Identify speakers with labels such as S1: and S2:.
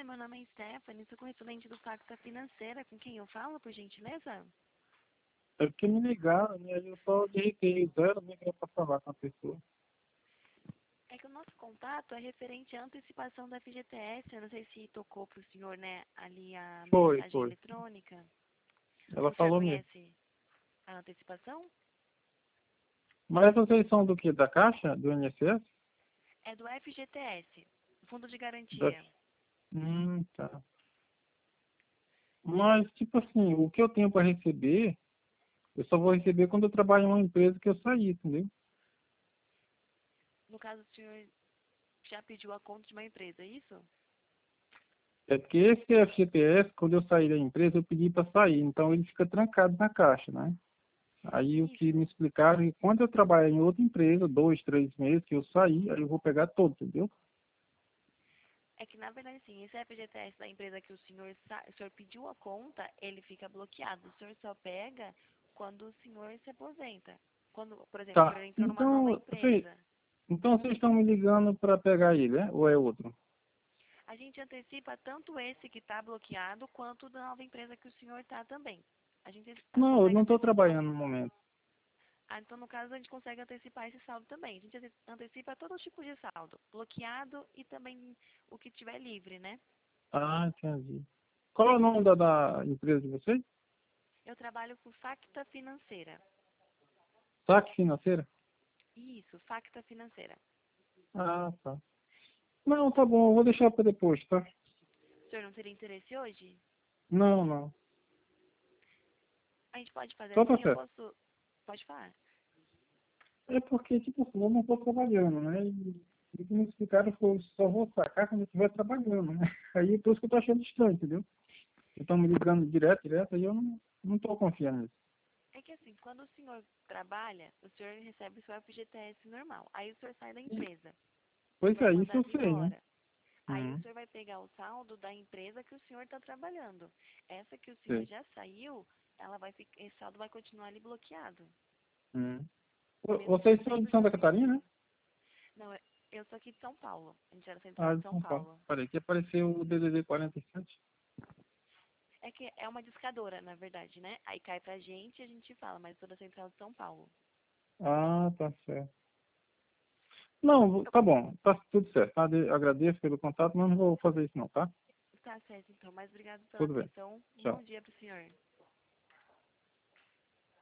S1: meu nome é Stephanie, sou correspondente do Facta Financeira. Com quem eu falo, por gentileza?
S2: É porque me ligaram, né? Eu só digitei zero, nem queria pra falar com a pessoa.
S1: É que o nosso contato é referente à antecipação da FGTS. Eu não sei se tocou para o senhor, né, ali a
S2: Foi,
S1: mensagem
S2: foi.
S1: eletrônica.
S2: Ela
S1: O senhor
S2: falou mesmo.
S1: conhece a antecipação?
S2: Mas vocês são do quê? Da Caixa? Do INSS?
S1: É do FGTS, Fundo de
S2: Da...
S1: Garantia.
S2: Tá. Mas, tipo assim, o que eu tenho para receber, eu só vou receber quando eu trabalho em uma empresa que eu sair, entendeu?
S1: No caso, o senhor já pediu a conta de uma empresa, é isso?
S2: É porque esse FGTS, quando eu sair da empresa, eu pedi para sair, então ele fica trancado na Caixa, né? Aí o que me
S1: Isso.
S2: explicaram é que quando eu trabalhar em outra empresa, 2, 3 meses que eu sair, aí eu vou pegar todo, entendeu?
S1: É que, na verdade, sim, esse FGTS da empresa que o senhor pediu a conta, ele fica bloqueado. O senhor só pega quando o senhor se aposenta. Quando, por exemplo, o
S2: Tá.
S1: senhor entrou numa nova
S2: Então,
S1: empresa.
S2: vocês estão me ligando para pegar ele, né? Ou é outro?
S1: A gente antecipa tanto esse que está bloqueado, quanto da nova empresa que o senhor está também. A gente
S2: Não, eu
S1: consegue
S2: não estou
S1: antecipar.
S2: trabalhando no momento.
S1: Ah, então, no caso, a gente consegue antecipar esse saldo também. A gente antecipa todo tipo de saldo, bloqueado e também o que tiver livre, né?
S2: Ah, entendi. Qual é o nome da empresa de vocês?
S1: Eu trabalho com Facta Financeira.
S2: Saque Financeira?
S1: Isso, Facta Financeira.
S2: Ah, tá. Não, tá bom, eu vou deixar para depois, tá?
S1: O senhor não teria interesse hoje?
S2: Não, não.
S1: A gente pode fazer
S2: Só tá
S1: assim, eu
S2: certo.
S1: posso... Pode falar.
S2: É porque, tipo assim, eu não estou trabalhando, né? E o que me explicaram foi, eu só vou sacar quando eu estiver trabalhando, né? Aí por isso que eu tô achando estranho, entendeu? Estão me ligando direto, aí eu não tô confiando nisso.
S1: É que assim, quando o senhor trabalha, o senhor recebe o seu FGTS normal. Aí o senhor sai da
S2: E,
S1: empresa. O
S2: pois
S1: senhor é
S2: é, isso eu
S1: mandado
S2: sei, né?
S1: embora. Aí o
S2: Uhum.
S1: senhor vai pegar o saldo da empresa que o senhor está trabalhando. Essa que o senhor
S2: Sei.
S1: já saiu, esse saldo vai continuar ali bloqueado.
S2: Uhum.
S1: Mesmo que
S2: Vocês
S1: não
S2: são
S1: tenha
S2: de Santa Catarina, né?
S1: Não, eu sou aqui de São Paulo. A gente é da central
S2: Ah,
S1: de
S2: de
S1: São
S2: São Paulo.
S1: Paulo.
S2: Peraí, que apareceu o DDD 47.
S1: É que é uma discadora, na verdade, né? Aí cai pra gente e a gente fala, mas sou da central de São Paulo.
S2: Ah, tá certo. Não, tá bom, tá tudo certo. Tá? Agradeço pelo contato, mas não vou fazer isso não, tá?
S1: Tá certo, então. Mas obrigado pela
S2: Tudo bem.
S1: atenção. Um
S2: Tchau.
S1: bom dia pro senhor.